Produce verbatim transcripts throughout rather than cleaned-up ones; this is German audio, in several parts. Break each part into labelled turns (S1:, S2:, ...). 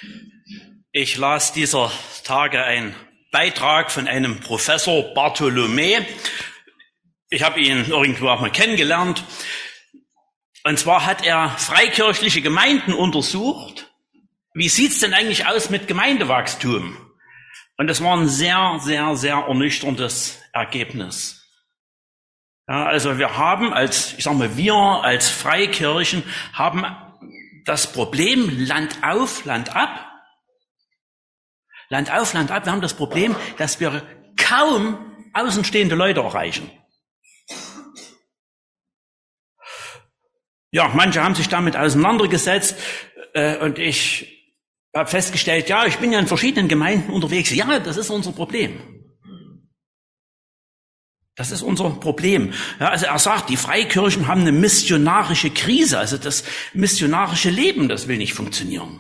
S1: Ich las dieser Tage einen Beitrag von einem Professor Bartholomä. Ich habe ihn irgendwo auch mal kennengelernt. Und zwar hat er freikirchliche Gemeinden untersucht. Wie sieht's denn eigentlich aus mit Gemeindewachstum? Und das war ein sehr, sehr, sehr ernüchterndes Ergebnis. Ja, also wir haben als, ich sag mal, wir als Freikirchen haben das Problem Land auf, Land ab. Land auf, Land ab. Wir haben das Problem, dass wir kaum außenstehende Leute erreichen. Ja, manche haben sich damit auseinandergesetzt äh, und ich habe festgestellt, ja, ich bin ja in verschiedenen Gemeinden unterwegs. Ja, das ist unser Problem. Das ist unser Problem. Ja, also er sagt, die Freikirchen haben eine missionarische Krise. Also das missionarische Leben, das will nicht funktionieren.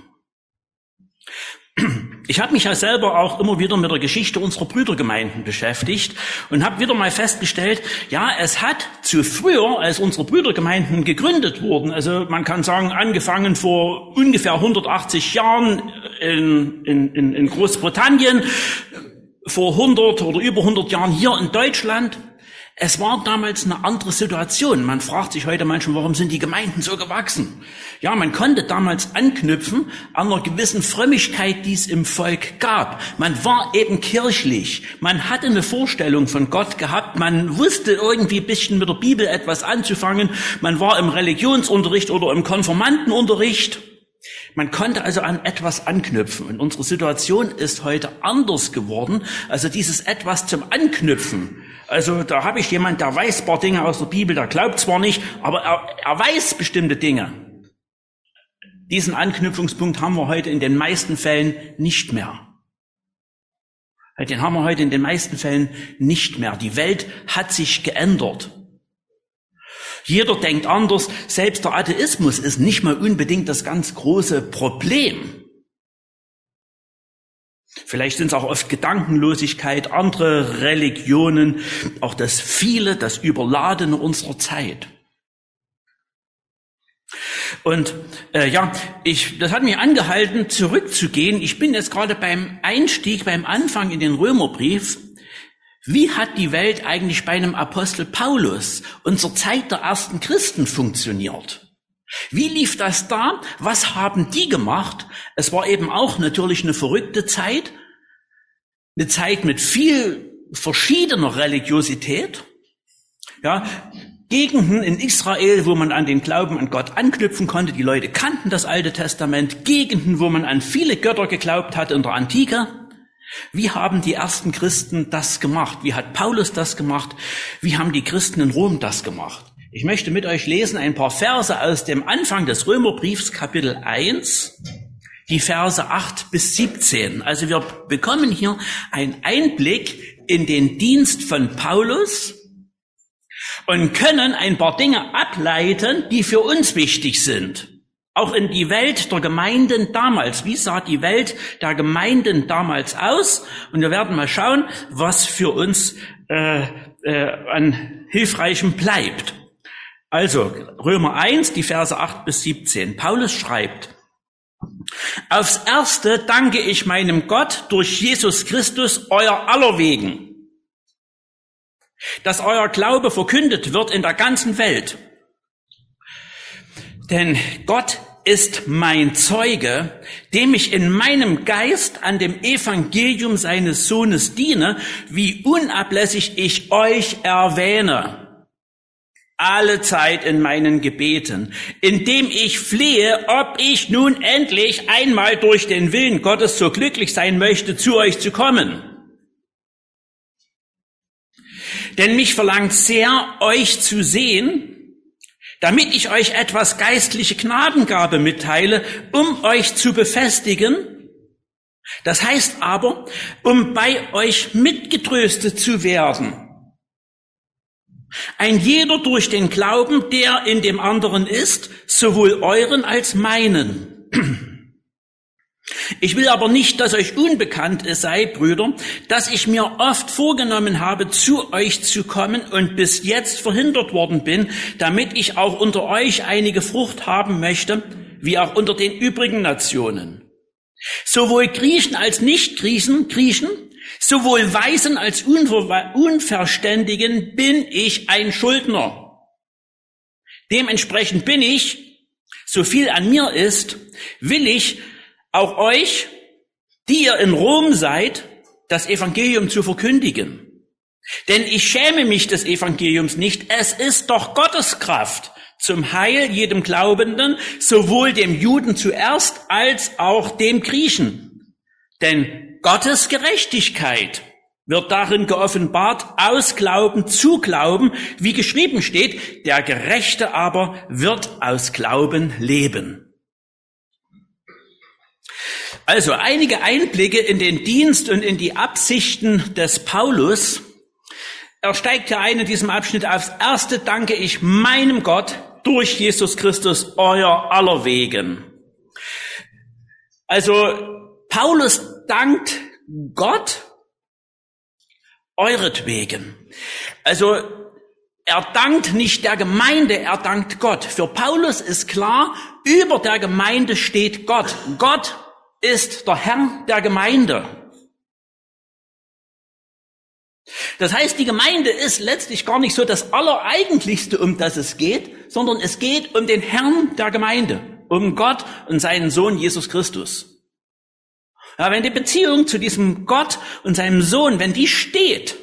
S1: Ich habe mich ja selber auch immer wieder mit der Geschichte unserer Brüdergemeinden beschäftigt und habe wieder mal festgestellt, ja, es hat zu früher, als unsere Brüdergemeinden gegründet wurden, also man kann sagen, angefangen vor ungefähr hundertachtzig Jahren in, in, in Großbritannien, vor hundert oder über hundert Jahren hier in Deutschland. Es war damals eine andere Situation. Man fragt sich heute manchmal, warum sind die Gemeinden so gewachsen? Ja, man konnte damals anknüpfen an einer gewissen Frömmigkeit, die es im Volk gab. Man war eben kirchlich. Man hatte eine Vorstellung von Gott gehabt. Man wusste irgendwie ein bisschen mit der Bibel etwas anzufangen. Man war im Religionsunterricht oder im Konfirmandenunterricht. Man konnte also an etwas anknüpfen. Und unsere Situation ist heute anders geworden. Also dieses etwas zum Anknüpfen. Also da habe ich jemand, der weiß ein paar Dinge aus der Bibel, der glaubt zwar nicht, aber er, er weiß bestimmte Dinge. Diesen Anknüpfungspunkt haben wir heute in den meisten Fällen nicht mehr. Den haben wir heute in den meisten Fällen nicht mehr. Die Welt hat sich geändert. Jeder denkt anders. Selbst der Atheismus ist nicht mal unbedingt das ganz große Problem. Vielleicht sind es auch oft Gedankenlosigkeit, andere Religionen, auch das Viele, das Überladene unserer Zeit. Und äh, ja, ich, das hat mich angehalten, zurückzugehen. Ich bin jetzt gerade beim Einstieg, beim Anfang in den Römerbrief. Wie hat die Welt eigentlich bei einem Apostel Paulus und zur Zeit der ersten Christen funktioniert? Wie lief das da? Was haben die gemacht? Es war eben auch natürlich eine verrückte Zeit, eine Zeit mit viel verschiedener Religiosität. Ja, Gegenden in Israel, wo man an den Glauben an Gott anknüpfen konnte. Die Leute kannten das Alte Testament. Gegenden, wo man an viele Götter geglaubt hat in der Antike. Wie haben die ersten Christen das gemacht? Wie hat Paulus das gemacht? Wie haben die Christen in Rom das gemacht? Ich möchte mit euch lesen ein paar Verse aus dem Anfang des Römerbriefs, Kapitel eins, die Verse acht bis siebzehn. Also wir bekommen hier einen Einblick in den Dienst von Paulus und können ein paar Dinge ableiten, die für uns wichtig sind. Auch in die Welt der Gemeinden damals. Wie sah die Welt der Gemeinden damals aus? Und wir werden mal schauen, was für uns äh, äh, an Hilfreichem bleibt. Also, Römer eins, die Verse acht bis siebzehn. Paulus schreibt: Aufs Erste danke ich meinem Gott durch Jesus Christus, euer aller wegen, dass euer Glaube verkündet wird in der ganzen Welt. Denn Gott ist mein Zeuge, dem ich in meinem Geist an dem Evangelium seines Sohnes diene, wie unablässig ich euch erwähne. Alle Zeit in meinen Gebeten, indem ich flehe, ob ich nun endlich einmal durch den Willen Gottes so glücklich sein möchte, zu euch zu kommen. Denn mich verlangt sehr, euch zu sehen, damit ich euch etwas geistliche Gnadengabe mitteile, um euch zu befestigen. Das heißt aber, um bei euch mitgetröstet zu werden. Ein jeder durch den Glauben, der in dem anderen ist, sowohl euren als meinen. Ich will aber nicht, dass euch unbekannt sei, Brüder, dass ich mir oft vorgenommen habe, zu euch zu kommen und bis jetzt verhindert worden bin, damit ich auch unter euch einige Frucht haben möchte, wie auch unter den übrigen Nationen. Sowohl Griechen als Nicht-Griechen, Griechen, sowohl Weisen als Unver- Unverständigen bin ich ein Schuldner. Dementsprechend bin ich, so viel an mir ist, will ich auch euch, die ihr in Rom seid, das Evangelium zu verkündigen. Denn ich schäme mich des Evangeliums nicht. Es ist doch Gottes Kraft zum Heil jedem Glaubenden, sowohl dem Juden zuerst als auch dem Griechen. Denn Gottes Gerechtigkeit wird darin geoffenbart, aus Glauben zu Glauben, wie geschrieben steht, der Gerechte aber wird aus Glauben leben. Also einige Einblicke in den Dienst und in die Absichten des Paulus. Er steigt ja ein in diesem Abschnitt aufs Erste, danke ich meinem Gott durch Jesus Christus, euer aller Wegen. Also Paulus dankt Gott euretwegen. Also er dankt nicht der Gemeinde, er dankt Gott. Für Paulus ist klar, über der Gemeinde steht Gott. Gott ist der Herr der Gemeinde. Das heißt, die Gemeinde ist letztlich gar nicht so das Allereigentlichste, um das es geht, sondern es geht um den Herrn der Gemeinde, um Gott und seinen Sohn Jesus Christus. Ja, wenn die Beziehung zu diesem Gott und seinem Sohn, wenn die steht,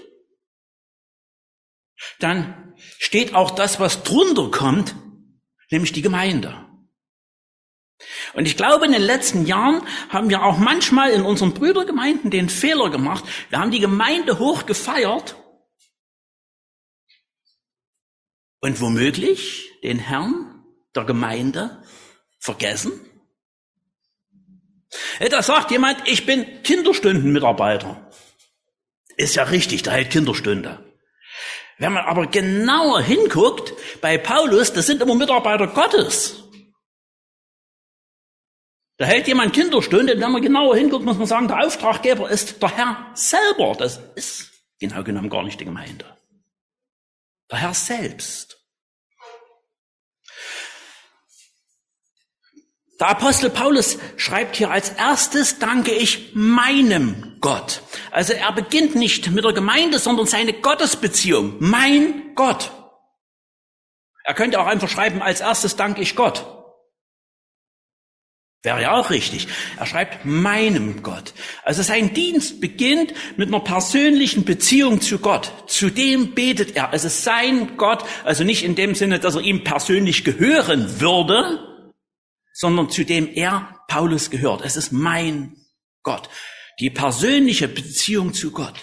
S1: dann steht auch das, was drunter kommt, nämlich die Gemeinde. Und ich glaube, in den letzten Jahren haben wir auch manchmal in unseren Brüdergemeinden den Fehler gemacht. Wir haben die Gemeinde hoch gefeiert und womöglich den Herrn der Gemeinde vergessen. Da sagt jemand, ich bin Kinderstundenmitarbeiter. Ist ja richtig, der hält Kinderstunde. Wenn man aber genauer hinguckt, bei Paulus, das sind immer Mitarbeiter Gottes. Da hält jemand Kinderstunde, und wenn man genauer hinguckt, muss man sagen, der Auftraggeber ist der Herr selber. Das ist genau genommen gar nicht die Gemeinde. Der Herr selbst. Der Apostel Paulus schreibt hier als erstes, danke ich meinem Gott. Also er beginnt nicht mit der Gemeinde, sondern seine Gottesbeziehung. Mein Gott. Er könnte auch einfach schreiben, als erstes danke ich Gott. Wäre ja auch richtig. Er schreibt meinem Gott. Also sein Dienst beginnt mit einer persönlichen Beziehung zu Gott. Zu dem betet er. Es ist sein Gott, also nicht in dem Sinne, dass er ihm persönlich gehören würde, sondern zu dem er, Paulus, gehört. Es ist mein Gott. Die persönliche Beziehung zu Gott.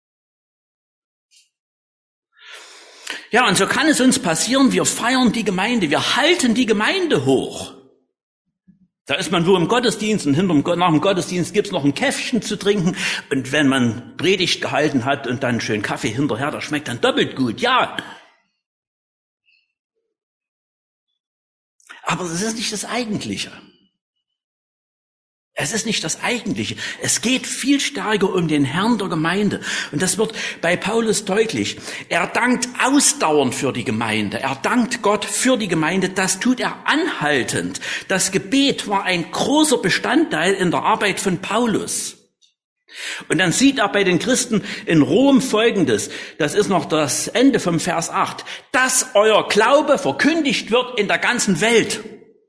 S1: Ja, und so kann es uns passieren, wir feiern die Gemeinde, wir halten die Gemeinde hoch. Da ist man wo im Gottesdienst und hinterm, nach dem Gottesdienst gibt's noch ein Käffchen zu trinken. Und wenn man Predigt gehalten hat und dann schön Kaffee hinterher, das schmeckt dann doppelt gut, ja. Aber das ist nicht das Eigentliche. Es ist nicht das Eigentliche. Es geht viel stärker um den Herrn der Gemeinde. Und das wird bei Paulus deutlich. Er dankt ausdauernd für die Gemeinde. Er dankt Gott für die Gemeinde. Das tut er anhaltend. Das Gebet war ein großer Bestandteil in der Arbeit von Paulus. Und dann sieht er bei den Christen in Rom Folgendes. Das ist noch das Ende vom Vers acht. Dass euer Glaube verkündigt wird in der ganzen Welt.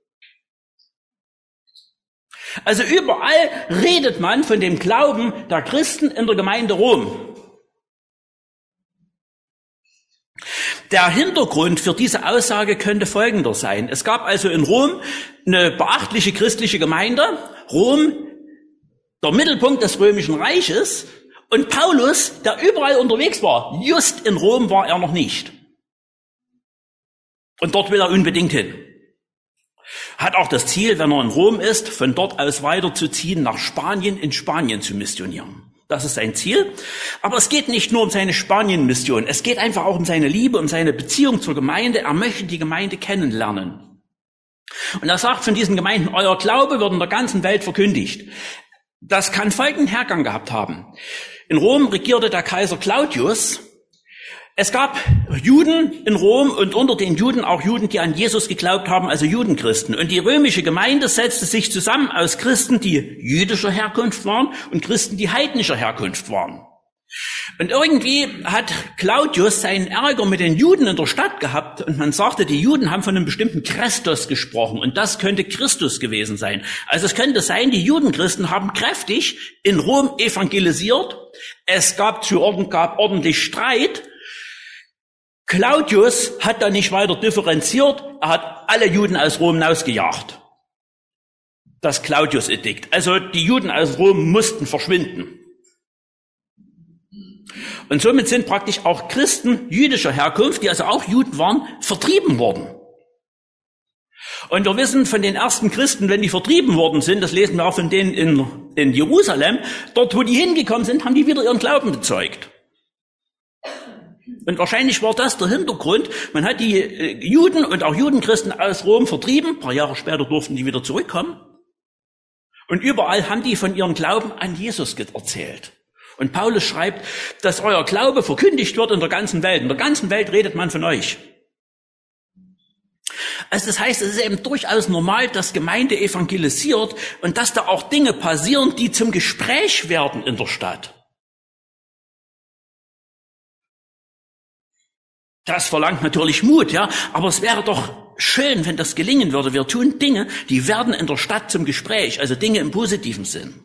S1: Also überall redet man von dem Glauben der Christen in der Gemeinde Rom. Der Hintergrund für diese Aussage könnte folgender sein. Es gab also in Rom eine beachtliche christliche Gemeinde. Rom, der Mittelpunkt des Römischen Reiches. Und Paulus, der überall unterwegs war, just in Rom war er noch nicht. Und dort will er unbedingt hin. Hat auch das Ziel, wenn er in Rom ist, von dort aus weiterzuziehen nach Spanien, in Spanien zu missionieren. Das ist sein Ziel. Aber es geht nicht nur um seine Spanien-Mission. Es geht einfach auch um seine Liebe, um seine Beziehung zur Gemeinde. Er möchte die Gemeinde kennenlernen. Und er sagt von diesen Gemeinden, euer Glaube wird in der ganzen Welt verkündigt. Das kann folgenden Hergang gehabt haben. In Rom regierte der Kaiser Claudius. Es gab Juden in Rom und unter den Juden auch Juden, die an Jesus geglaubt haben, also Judenchristen. Und die römische Gemeinde setzte sich zusammen aus Christen, die jüdischer Herkunft waren und Christen, die heidnischer Herkunft waren. Und irgendwie hat Claudius seinen Ärger mit den Juden in der Stadt gehabt und man sagte, die Juden haben von einem bestimmten Christus gesprochen und das könnte Christus gewesen sein. Also es könnte sein, die Judenchristen haben kräftig in Rom evangelisiert, es gab zu Orden, gab ordentlich Streit. Claudius hat da nicht weiter differenziert, er hat alle Juden aus Rom hinausgejagt. Das Claudius-Edikt. Also die Juden aus Rom mussten verschwinden. Und somit sind praktisch auch Christen jüdischer Herkunft, die also auch Juden waren, vertrieben worden. Und wir wissen von den ersten Christen, wenn die vertrieben worden sind, das lesen wir auch von denen in, in Jerusalem, dort wo die hingekommen sind, haben die wieder ihren Glauben bezeugt. Und wahrscheinlich war das der Hintergrund. Man hat die Juden und auch Judenchristen aus Rom vertrieben. Ein paar Jahre später durften die wieder zurückkommen. Und überall haben die von ihrem Glauben an Jesus erzählt. Und Paulus schreibt, dass euer Glaube verkündigt wird in der ganzen Welt. In der ganzen Welt redet man von euch. Also das heißt, es ist eben durchaus normal, dass Gemeinde evangelisiert und dass da auch Dinge passieren, die zum Gespräch werden in der Stadt. Das verlangt natürlich Mut, ja, aber es wäre doch schön, wenn das gelingen würde. Wir tun Dinge, die werden in der Stadt zum Gespräch, also Dinge im positiven Sinn.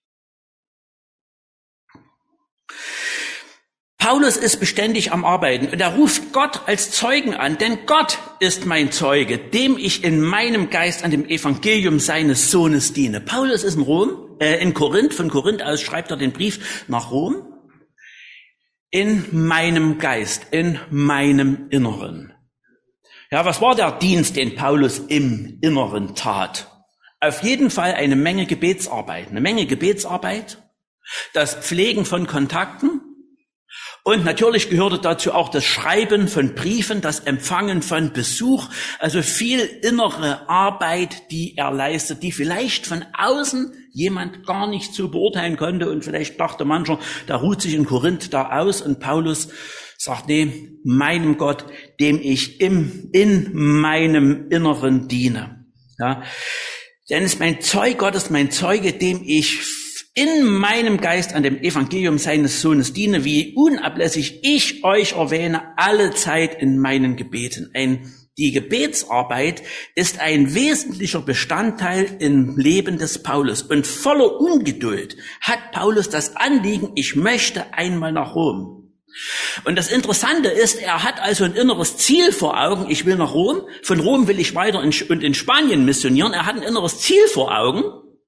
S1: Paulus ist beständig am Arbeiten und er ruft Gott als Zeugen an, denn Gott ist mein Zeuge, dem ich in meinem Geist an dem Evangelium seines Sohnes diene. Paulus ist in Rom, äh, in Korinth, von Korinth aus schreibt er den Brief nach Rom. In meinem Geist, in meinem Inneren. Ja, was war der Dienst, den Paulus im Inneren tat? Auf jeden Fall eine Menge Gebetsarbeit, eine Menge Gebetsarbeit, das Pflegen von Kontakten und natürlich gehörte dazu auch das Schreiben von Briefen, das Empfangen von Besuch, also viel innere Arbeit, die er leistet, die vielleicht von außen jemand gar nicht so beurteilen konnte und vielleicht dachte mancher, da ruht sich in Korinth da aus und Paulus sagt, nee, meinem Gott, dem ich im, in meinem Inneren diene. Ja, denn es ist mein Zeug, Gott ist mein Zeuge, dem ich in meinem Geist an dem Evangelium seines Sohnes diene, wie unablässig ich euch erwähne, alle Zeit in meinen Gebeten. Ein Die Gebetsarbeit ist ein wesentlicher Bestandteil im Leben des Paulus. Und voller Ungeduld hat Paulus das Anliegen, ich möchte einmal nach Rom. Und das Interessante ist, er hat also ein inneres Ziel vor Augen, ich will nach Rom, von Rom will ich weiter in, und in Spanien missionieren. Er hat ein inneres Ziel vor Augen.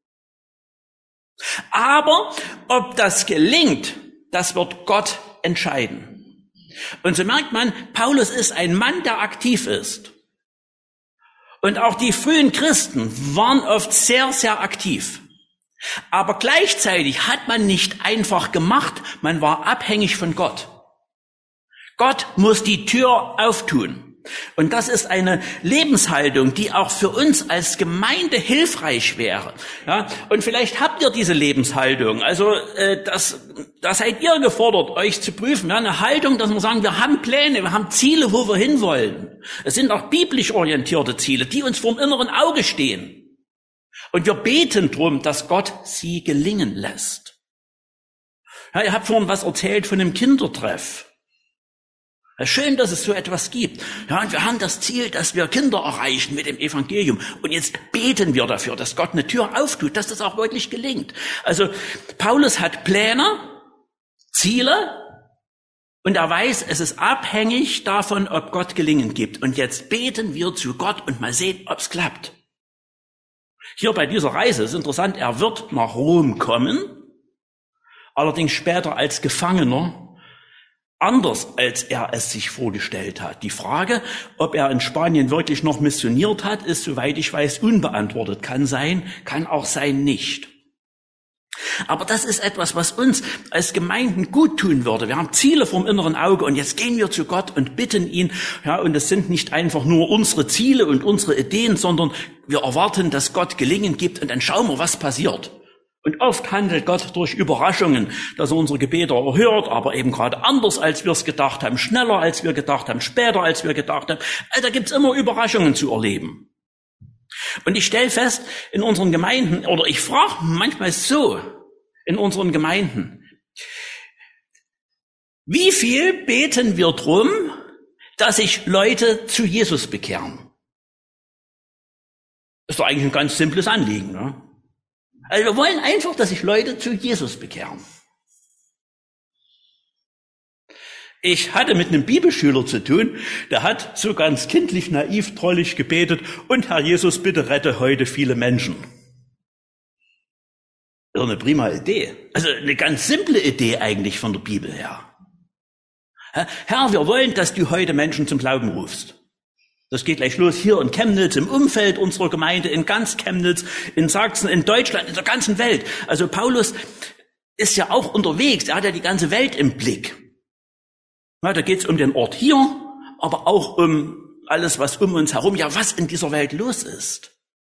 S1: Aber ob das gelingt, das wird Gott entscheiden. Und so merkt man, Paulus ist ein Mann, der aktiv ist. Und auch die frühen Christen waren oft sehr, sehr aktiv. Aber gleichzeitig hat man nicht einfach gemacht, man war abhängig von Gott. Gott muss die Tür auftun. Und das ist eine Lebenshaltung, die auch für uns als Gemeinde hilfreich wäre. Ja, und vielleicht habt ihr diese Lebenshaltung. Also äh, das, da seid ihr gefordert, euch zu prüfen. Ja, eine Haltung, dass wir sagen, wir haben Pläne, wir haben Ziele, wo wir hinwollen. Es sind auch biblisch orientierte Ziele, die uns vor dem inneren Auge stehen. Und wir beten drum, dass Gott sie gelingen lässt. Ja, ihr habt vorhin was erzählt von einem Kindertreff. Schön, dass es so etwas gibt. Ja, und wir haben das Ziel, dass wir Kinder erreichen mit dem Evangelium. Und jetzt beten wir dafür, dass Gott eine Tür auftut, dass das auch wirklich gelingt. Also Paulus hat Pläne, Ziele, und er weiß, es ist abhängig davon, ob Gott Gelingen gibt. Und jetzt beten wir zu Gott und mal sehen, ob es klappt. Hier bei dieser Reise ist interessant, er wird nach Rom kommen, allerdings später als Gefangener, anders als er es sich vorgestellt hat. Die Frage, ob er in Spanien wirklich noch missioniert hat, ist, soweit ich weiß, unbeantwortet. Kann sein, kann auch sein nicht. Aber das ist etwas, was uns als Gemeinden gut tun würde. Wir haben Ziele vom inneren Auge und jetzt gehen wir zu Gott und bitten ihn. Ja, und es sind nicht einfach nur unsere Ziele und unsere Ideen, sondern wir erwarten, dass Gott Gelingen gibt und dann schauen wir, was passiert. Und oft handelt Gott durch Überraschungen, dass er unsere Gebete erhört, aber eben gerade anders, als wir es gedacht haben, schneller, als wir gedacht haben, später, als wir gedacht haben. Also da gibt's immer Überraschungen zu erleben. Und ich stelle fest, in unseren Gemeinden, oder ich frage manchmal so, in unseren Gemeinden, wie viel beten wir drum, dass sich Leute zu Jesus bekehren? Das ist doch eigentlich ein ganz simples Anliegen, ne? Also wir wollen einfach, dass sich Leute zu Jesus bekehren. Ich hatte mit einem Bibelschüler zu tun, der hat so ganz kindlich, naiv, drollig gebetet, und Herr Jesus, bitte rette heute viele Menschen. Das ist eine prima Idee. Also eine ganz simple Idee eigentlich von der Bibel her. Herr, wir wollen, dass du heute Menschen zum Glauben rufst. Das geht gleich los hier in Chemnitz, im Umfeld unserer Gemeinde, in ganz Chemnitz, in Sachsen, in Deutschland, in der ganzen Welt. Also Paulus ist ja auch unterwegs, er hat ja die ganze Welt im Blick. Ja, da geht es um den Ort hier, aber auch um alles, was um uns herum, ja, was in dieser Welt los ist.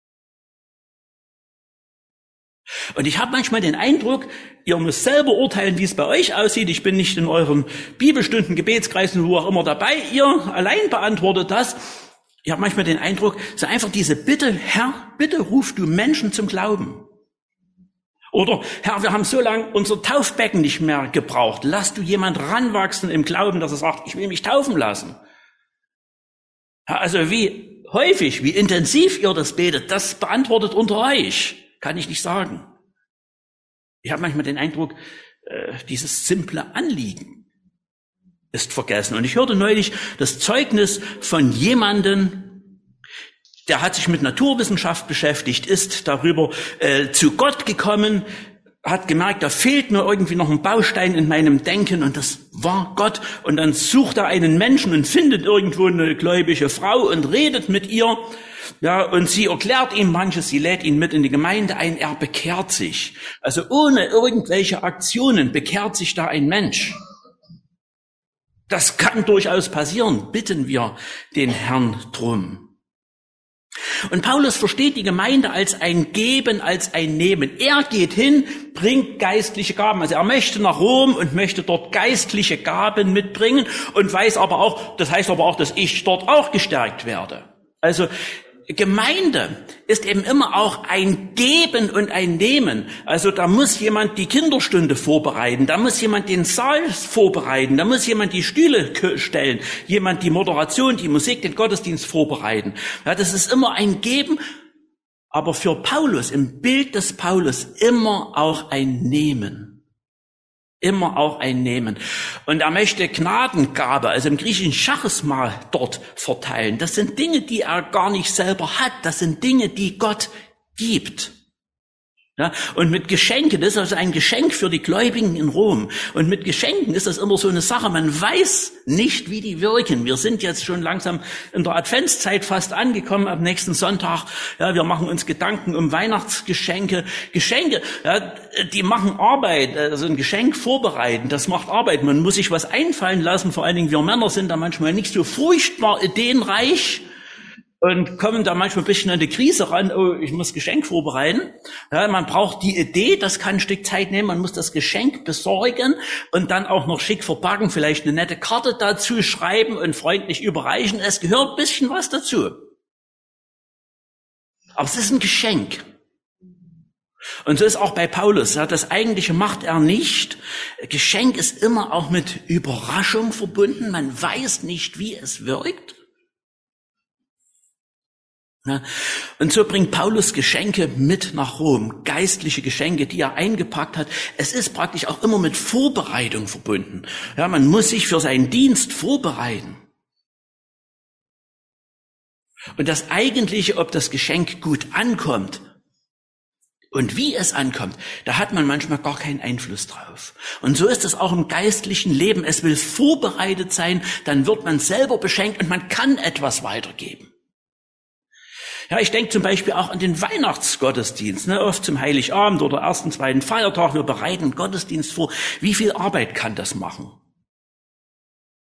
S1: Und ich habe manchmal den Eindruck, ihr müsst selber urteilen, wie es bei euch aussieht. Ich bin nicht in euren Bibelstunden, Gebetskreisen, wo auch immer dabei. Ihr allein beantwortet das. Ich habe manchmal den Eindruck, so einfach diese Bitte, Herr, bitte ruf du Menschen zum Glauben. Oder, Herr, wir haben so lange unser Taufbecken nicht mehr gebraucht. Lass du jemand ranwachsen im Glauben, dass er sagt, ich will mich taufen lassen. Ja, also wie häufig, wie intensiv ihr das betet, das beantwortet unter euch. Kann ich nicht sagen. Ich habe manchmal den Eindruck, äh, dieses simple Anliegen ist vergessen. Und ich hörte neulich das Zeugnis von jemandem, der hat sich mit Naturwissenschaft beschäftigt, ist darüber äh, zu Gott gekommen, hat gemerkt, da fehlt mir irgendwie noch ein Baustein in meinem Denken, und das war Gott. Und dann sucht er einen Menschen und findet irgendwo eine gläubige Frau und redet mit ihr. Ja, und sie erklärt ihm manches, sie lädt ihn mit in die Gemeinde ein, er bekehrt sich. Also ohne irgendwelche Aktionen bekehrt sich da ein Mensch. Das kann durchaus passieren, bitten wir den Herrn drum. Und Paulus versteht die Gemeinde als ein Geben, als ein Nehmen. Er geht hin, bringt geistliche Gaben. Also er möchte nach Rom und möchte dort geistliche Gaben mitbringen und weiß aber auch, das heißt aber auch, dass ich dort auch gestärkt werde. Also Gemeinde ist eben immer auch ein Geben und ein Nehmen. Also da muss jemand die Kinderstunde vorbereiten, da muss jemand den Saal vorbereiten, da muss jemand die Stühle stellen, jemand die Moderation, die Musik, den Gottesdienst vorbereiten. Ja, das ist immer ein Geben, aber für Paulus, im Bild des Paulus, immer auch ein Nehmen. Immer auch ein Nehmen. Und er möchte Gnadengabe, also im griechischen Charisma, dort verteilen. Das sind Dinge, die er gar nicht selber hat. Das sind Dinge, die Gott gibt. Ja, und mit Geschenken, das ist also ein Geschenk für die Gläubigen in Rom. Und mit Geschenken ist das immer so eine Sache, man weiß nicht, wie die wirken. Wir sind jetzt schon langsam in der Adventszeit fast angekommen, am nächsten Sonntag. Ja, wir machen uns Gedanken um Weihnachtsgeschenke. Geschenke, ja, die machen Arbeit, also ein Geschenk vorbereiten, das macht Arbeit. Man muss sich was einfallen lassen, vor allen Dingen wir Männer sind da manchmal nicht so furchtbar ideenreich und kommen da manchmal ein bisschen an die Krise ran, oh, ich muss Geschenk vorbereiten. Ja, man braucht die Idee, das kann ein Stück Zeit nehmen, man muss das Geschenk besorgen und dann auch noch schick verpacken, vielleicht eine nette Karte dazu schreiben und freundlich überreichen. Es gehört ein bisschen was dazu. Aber es ist ein Geschenk. Und so ist auch bei Paulus. Ja, das Eigentliche macht er nicht. Geschenk ist immer auch mit Überraschung verbunden. Man weiß nicht, wie es wirkt. Und so bringt Paulus Geschenke mit nach Rom, geistliche Geschenke, die er eingepackt hat. Es ist praktisch auch immer mit Vorbereitung verbunden. Ja, man muss sich für seinen Dienst vorbereiten. Und das Eigentliche, ob das Geschenk gut ankommt und wie es ankommt, da hat man manchmal gar keinen Einfluss drauf. Und so ist es auch im geistlichen Leben. Es will vorbereitet sein, dann wird man selber beschenkt und man kann etwas weitergeben. Ja, ich denke zum Beispiel auch an den Weihnachtsgottesdienst, ne, oft zum Heiligabend oder ersten, zweiten Feiertag. Wir bereiten Gottesdienst vor. Wie viel Arbeit kann das machen?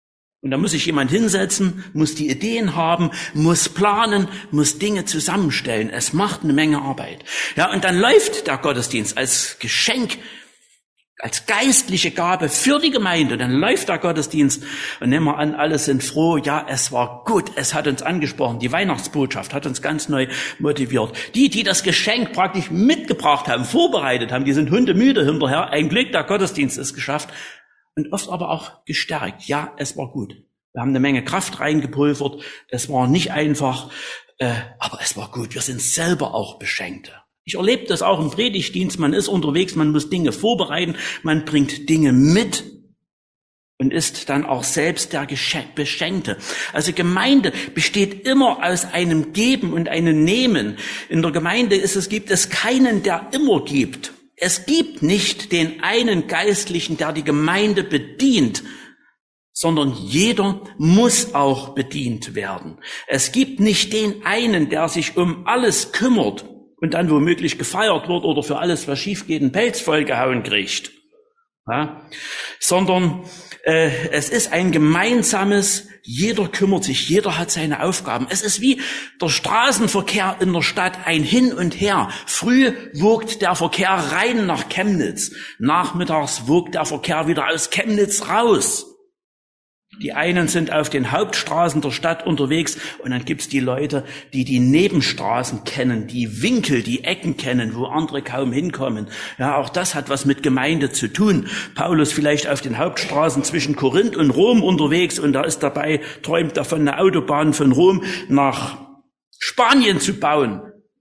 S1: Und da muss sich jemand hinsetzen, muss die Ideen haben, muss planen, muss Dinge zusammenstellen. Es macht eine Menge Arbeit. Ja, und dann läuft der Gottesdienst als Geschenk, als geistliche Gabe für die Gemeinde. Und dann läuft der Gottesdienst und nehmen wir an, alle sind froh. Ja, es war gut, es hat uns angesprochen. Die Weihnachtsbotschaft hat uns ganz neu motiviert. Die, die das Geschenk praktisch mitgebracht haben, vorbereitet haben, die sind hundemüde hinterher. Ein Glück, der Gottesdienst ist geschafft. Und oft aber auch gestärkt. Ja, es war gut. Wir haben eine Menge Kraft reingepulvert. Es war nicht einfach, äh, aber es war gut. Wir sind selber auch Beschenkte. Ich erlebe das auch im Predigtdienst. Man ist unterwegs, man muss Dinge vorbereiten, man bringt Dinge mit und ist dann auch selbst der Beschenkte. Also Gemeinde besteht immer aus einem Geben und einem Nehmen. In der Gemeinde ist es, gibt es keinen, der immer gibt. Es gibt nicht den einen Geistlichen, der die Gemeinde bedient, sondern jeder muss auch bedient werden. Es gibt nicht den einen, der sich um alles kümmert und dann womöglich gefeiert wird oder für alles, was schief geht, einen Pelz vollgehauen kriegt. Ja? Sondern äh, es ist ein gemeinsames, jeder kümmert sich, jeder hat seine Aufgaben. Es ist wie der Straßenverkehr in der Stadt, ein Hin und Her. Früh wogt der Verkehr rein nach Chemnitz, nachmittags wogt der Verkehr wieder aus Chemnitz raus. Die einen sind auf den Hauptstraßen der Stadt unterwegs und dann gibt's die Leute, die die Nebenstraßen kennen, die Winkel, die Ecken kennen, wo andere kaum hinkommen. Ja, auch das hat was mit Gemeinde zu tun. Paulus vielleicht auf den Hauptstraßen zwischen Korinth und Rom unterwegs und da ist dabei, träumt davon, eine Autobahn von Rom nach Spanien zu bauen.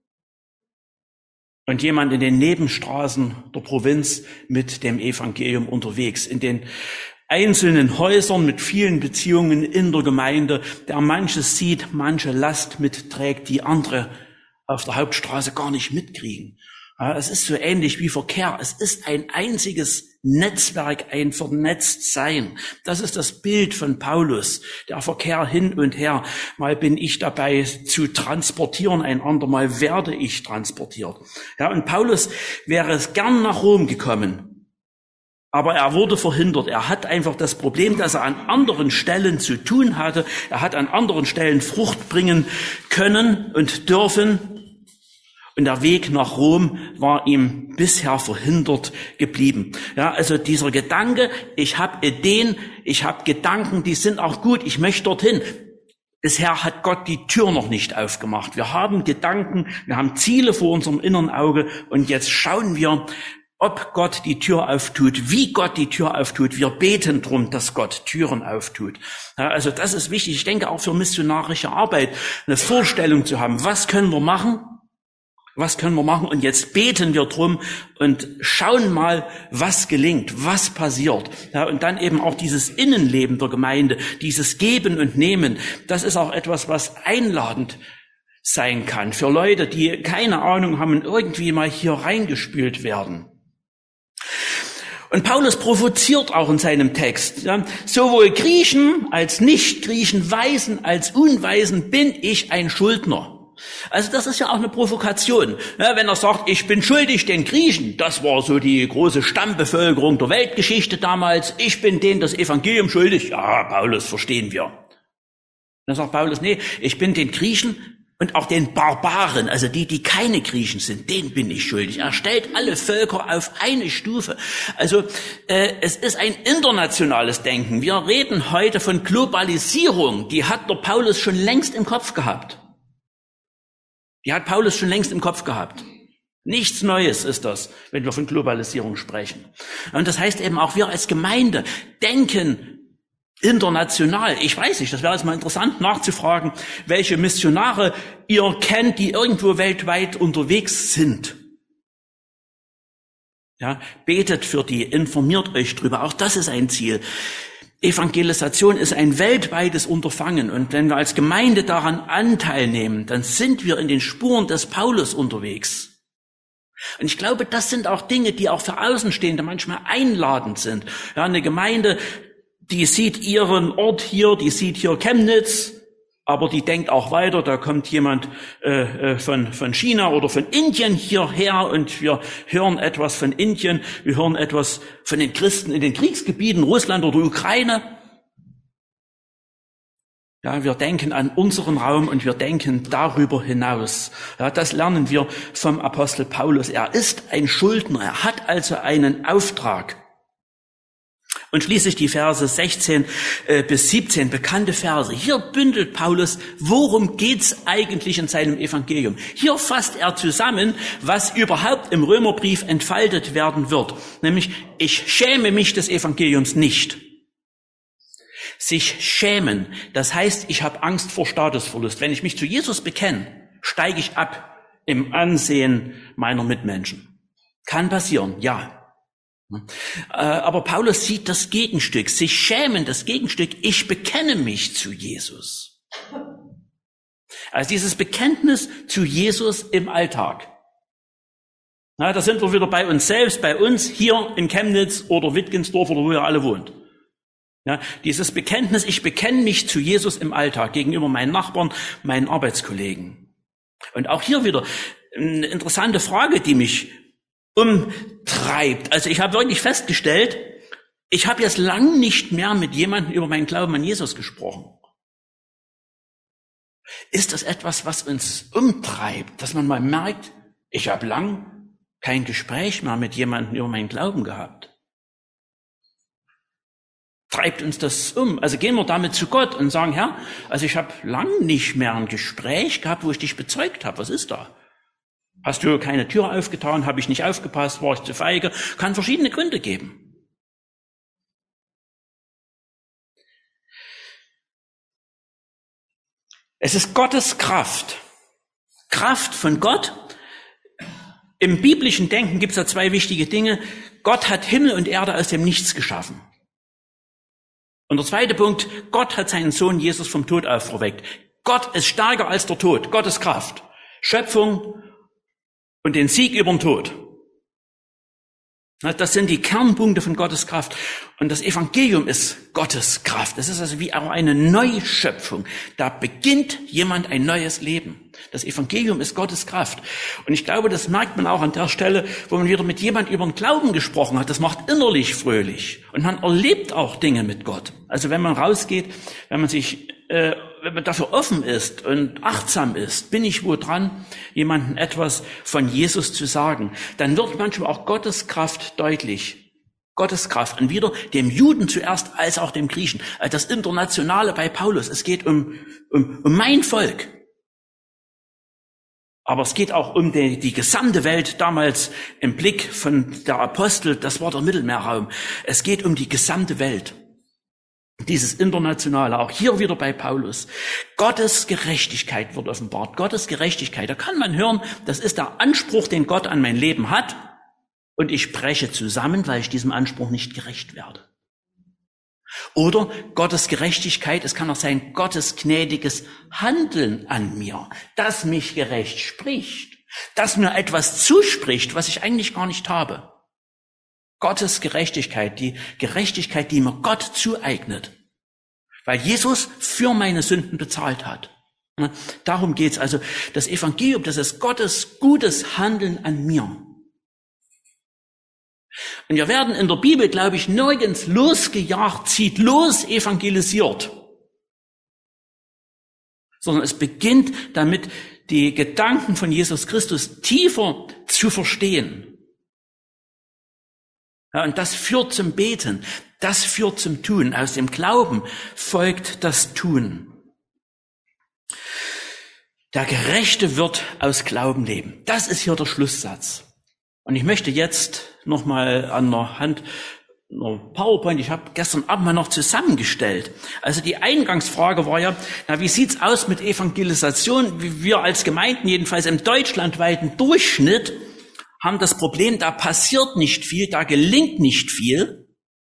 S1: Und jemand in den Nebenstraßen der Provinz mit dem Evangelium unterwegs, in den einzelnen Häusern mit vielen Beziehungen in der Gemeinde, der manches sieht, manche Last mitträgt, die andere auf der Hauptstraße gar nicht mitkriegen. Ja, es ist so ähnlich wie Verkehr. Es ist ein einziges Netzwerk, ein Vernetztsein. Das ist das Bild von Paulus. Der Verkehr hin und her. Mal bin ich dabei zu transportieren, ein andermal werde ich transportiert. Ja, und Paulus wäre es gern nach Rom gekommen. Aber er wurde verhindert. Er hat einfach das Problem, dass er an anderen Stellen zu tun hatte. Er hat an anderen Stellen Frucht bringen können und dürfen. Und der Weg nach Rom war ihm bisher verhindert geblieben. Ja, also dieser Gedanke, ich habe Ideen, ich habe Gedanken, die sind auch gut, ich möchte dorthin. Bisher hat Gott die Tür noch nicht aufgemacht. Wir haben Gedanken, wir haben Ziele vor unserem inneren Auge und jetzt schauen wir, ob Gott die Tür auftut, wie Gott die Tür auftut. Wir beten drum, dass Gott Türen auftut. Ja, also das ist wichtig. Ich denke auch für missionarische Arbeit eine Vorstellung zu haben. Was können wir machen? Was können wir machen? Und jetzt beten wir drum und schauen mal, was gelingt, was passiert. Ja, und dann eben auch dieses Innenleben der Gemeinde, dieses Geben und Nehmen. Das ist auch etwas, was einladend sein kann für Leute, die keine Ahnung haben und irgendwie mal hier reingespült werden. Und Paulus provoziert auch in seinem Text, ja, sowohl Griechen als Nicht-Griechen, Weisen als Unweisen bin ich ein Schuldner. Also das ist ja auch eine Provokation. Ja, wenn er sagt, ich bin schuldig den Griechen, das war so die große Stammbevölkerung der Weltgeschichte damals, ich bin denen das Evangelium schuldig. Ja, Paulus, verstehen wir. Dann sagt Paulus, nee, ich bin den Griechen und auch den Barbaren, also die, die keine Griechen sind, denen bin ich schuldig. Er stellt alle Völker auf eine Stufe. Also äh, es ist ein internationales Denken. Wir reden heute von Globalisierung. Die hat der Paulus schon längst im Kopf gehabt. Die hat Paulus schon längst im Kopf gehabt. Nichts Neues ist das, wenn wir von Globalisierung sprechen. Und das heißt eben auch, wir als Gemeinde denken international. Ich weiß nicht, das wäre jetzt mal interessant nachzufragen, welche Missionare ihr kennt, die irgendwo weltweit unterwegs sind. Ja, betet für die, informiert euch drüber. Auch das ist ein Ziel. Evangelisation ist ein weltweites Unterfangen. Und wenn wir als Gemeinde daran Anteil nehmen, dann sind wir in den Spuren des Paulus unterwegs. Und ich glaube, das sind auch Dinge, die auch für Außenstehende manchmal einladend sind. Ja, eine Gemeinde, die sieht ihren Ort hier, die sieht hier Chemnitz, aber die denkt auch weiter, da kommt jemand äh, von, von China oder von Indien hierher und wir hören etwas von Indien, wir hören etwas von den Christen in den Kriegsgebieten, Russland oder Ukraine. Ja, wir denken an unseren Raum und wir denken darüber hinaus. Ja, das lernen wir vom Apostel Paulus. Er ist ein Schuldner, er hat also einen Auftrag. Und schließlich die Verse sechzehn bis siebzehn, bekannte Verse. Hier bündelt Paulus, worum geht's eigentlich in seinem Evangelium. Hier fasst er zusammen, was überhaupt im Römerbrief entfaltet werden wird. Nämlich, ich schäme mich des Evangeliums nicht. Sich schämen, das heißt, ich habe Angst vor Statusverlust. Wenn ich mich zu Jesus bekenne, steige ich ab im Ansehen meiner Mitmenschen. Kann passieren, ja. Aber Paulus sieht das Gegenstück, sich schämen, das Gegenstück, ich bekenne mich zu Jesus. Also dieses Bekenntnis zu Jesus im Alltag. Na, da sind wir wieder bei uns selbst, bei uns hier in Chemnitz oder Wittgensdorf oder wo ihr alle wohnt. Ja, dieses Bekenntnis, ich bekenne mich zu Jesus im Alltag gegenüber meinen Nachbarn, meinen Arbeitskollegen. Und auch hier wieder eine interessante Frage, die mich umtreibt. Also ich habe wirklich festgestellt, ich habe jetzt lang nicht mehr mit jemandem über meinen Glauben an Jesus gesprochen. Ist das etwas, was uns umtreibt, dass man mal merkt, ich habe lang kein Gespräch mehr mit jemandem über meinen Glauben gehabt? Treibt uns das um? Also gehen wir damit zu Gott und sagen, Herr, also ich habe lang nicht mehr ein Gespräch gehabt, wo ich dich bezeugt habe. Was ist da? Hast du keine Tür aufgetan? Habe ich nicht aufgepasst? War ich zu feige? Kann verschiedene Gründe geben. Es ist Gottes Kraft. Kraft von Gott. Im biblischen Denken gibt es da zwei wichtige Dinge. Gott hat Himmel und Erde aus dem Nichts geschaffen. Und der zweite Punkt, Gott hat seinen Sohn Jesus vom Tod auferweckt. Gott ist stärker als der Tod, Gottes Kraft. Schöpfung und den Sieg über den Tod. Das sind die Kernpunkte von Gottes Kraft. Und das Evangelium ist Gottes Kraft. Es ist also wie auch eine Neuschöpfung. Da beginnt jemand ein neues Leben. Das Evangelium ist Gottes Kraft. Und ich glaube, das merkt man auch an der Stelle, wo man wieder mit jemand über den Glauben gesprochen hat. Das macht innerlich fröhlich. Und man erlebt auch Dinge mit Gott. Also wenn man rausgeht, wenn man sich, äh, wenn man dafür offen ist und achtsam ist, bin ich wohl dran, jemandem etwas von Jesus zu sagen, dann wird manchmal auch Gottes Kraft deutlich. Gottes Kraft. Und wieder dem Juden zuerst als auch dem Griechen. Also das Internationale bei Paulus. Es geht um, um, um mein Volk. Aber es geht auch um die, die gesamte Welt damals im Blick von der Apostel. Das war der Mittelmeerraum. Es geht um die gesamte Welt. Dieses Internationale, auch hier wieder bei Paulus. Gottes Gerechtigkeit wird offenbart. Gottes Gerechtigkeit. Da kann man hören, das ist der Anspruch, den Gott an mein Leben hat. Und ich breche zusammen, weil ich diesem Anspruch nicht gerecht werde. Oder Gottes Gerechtigkeit, es kann auch sein, Gottes gnädiges Handeln an mir, das mich gerecht spricht, das mir etwas zuspricht, was ich eigentlich gar nicht habe. Gottes Gerechtigkeit, die Gerechtigkeit, die mir Gott zueignet, weil Jesus für meine Sünden bezahlt hat. Darum geht's also. Das Evangelium, das ist Gottes gutes Handeln an mir. Und wir werden in der Bibel, glaube ich, nirgends losgejagt, zieht los, evangelisiert. Sondern es beginnt damit, die Gedanken von Jesus Christus tiefer zu verstehen. Ja, und das führt zum Beten, das führt zum Tun. Aus dem Glauben folgt das Tun. Der Gerechte wird aus Glauben leben. Das ist hier der Schlusssatz. Und ich möchte jetzt nochmal an der Hand einer PowerPoint, ich habe gestern Abend mal noch zusammengestellt. Also die Eingangsfrage war ja, na, wie sieht's aus mit Evangelisation? Wie wir als Gemeinden, jedenfalls im deutschlandweiten Durchschnitt, haben das Problem, da passiert nicht viel, da gelingt nicht viel.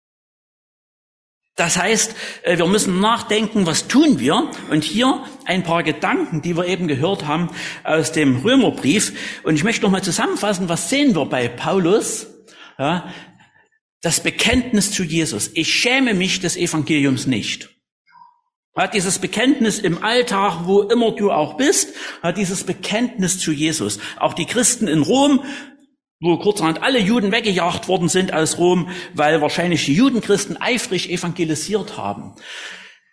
S1: Das heißt, wir müssen nachdenken, was tun wir? Und hier ein paar Gedanken, die wir eben gehört haben aus dem Römerbrief. Und ich möchte noch mal zusammenfassen, was sehen wir bei Paulus? Ja, das Bekenntnis zu Jesus. Ich schäme mich des Evangeliums nicht. Ja, dieses Bekenntnis im Alltag, wo immer du auch bist, ja, dieses Bekenntnis zu Jesus. Auch die Christen in Rom, wo kurzerhand alle Juden weggejagt worden sind aus Rom, weil wahrscheinlich die Judenchristen eifrig evangelisiert haben.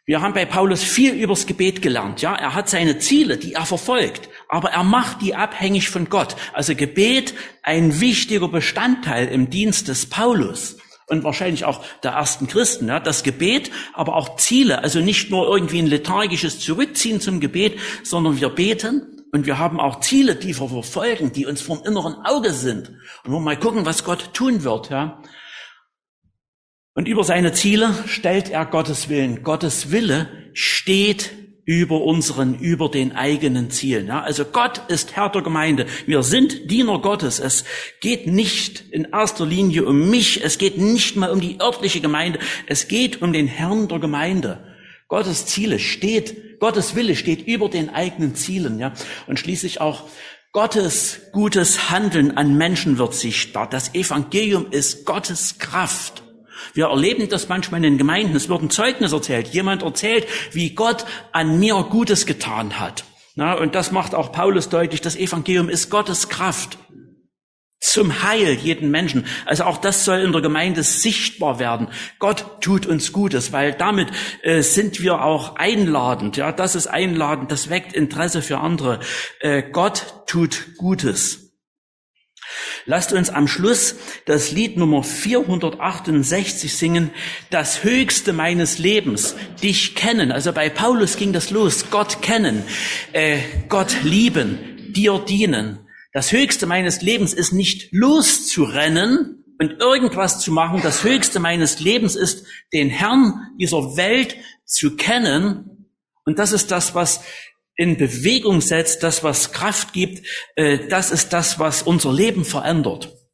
S1: Wir haben bei Paulus viel übers Gebet gelernt. Ja, er hat seine Ziele, die er verfolgt, aber er macht die abhängig von Gott. Also Gebet ein wichtiger Bestandteil im Dienst des Paulus und wahrscheinlich auch der ersten Christen. Ja, das Gebet, aber auch Ziele. Also nicht nur irgendwie ein lethargisches Zurückziehen zum Gebet, sondern wir beten und wir haben auch Ziele, die wir verfolgen, die uns vom inneren Auge sind. Und wir mal gucken, was Gott tun wird. Ja. Und über seine Ziele stellt er Gottes Willen. Gottes Wille steht über unseren, über den eigenen Zielen. Ja, also Gott ist Herr der Gemeinde. Wir sind Diener Gottes. Es geht nicht in erster Linie um mich. Es geht nicht mal um die örtliche Gemeinde. Es geht um den Herrn der Gemeinde. Gottes Ziele steht, Gottes Wille steht über den eigenen Zielen. Ja, und schließlich auch Gottes gutes Handeln an Menschen wird sichtbar. Das Evangelium ist Gottes Kraft. Wir erleben das manchmal in den Gemeinden. Es wird ein Zeugnis erzählt. Jemand erzählt, wie Gott an mir Gutes getan hat. Na, und das macht auch Paulus deutlich. Das Evangelium ist Gottes Kraft zum Heil jeden Menschen. Also auch das soll in der Gemeinde sichtbar werden. Gott tut uns Gutes, weil damit äh, sind wir auch einladend. Ja, das ist einladend. Das weckt Interesse für andere. Äh, Gott tut Gutes. Lasst uns am Schluss das Lied Nummer vierhundertachtundsechzig singen, das Höchste meines Lebens, dich kennen. Also bei Paulus ging das los, Gott kennen, äh, Gott lieben, dir dienen. Das Höchste meines Lebens ist nicht loszurennen und irgendwas zu machen. Das Höchste meines Lebens ist, den Herrn dieser Welt zu kennen. Und das ist das, was in Bewegung setzt, das, was Kraft gibt, äh, das ist das, was unser Leben verändert.